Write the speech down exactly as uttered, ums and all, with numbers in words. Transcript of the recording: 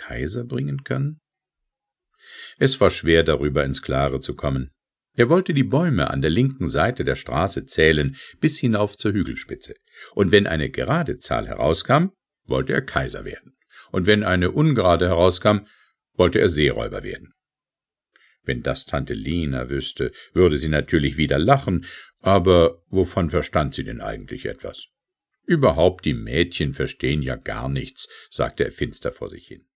Kaiser bringen können? Es war schwer, darüber ins Klare zu kommen. Er wollte die Bäume an der linken Seite der Straße zählen, bis hinauf zur Hügelspitze. Und wenn eine gerade Zahl herauskam, wollte er Kaiser werden. Und wenn eine ungerade herauskam, wollte er Seeräuber werden. Wenn das Tante Lena wüsste, würde sie natürlich wieder lachen, aber wovon verstand sie denn eigentlich etwas? Überhaupt, die Mädchen verstehen ja gar nichts, sagte er finster vor sich hin.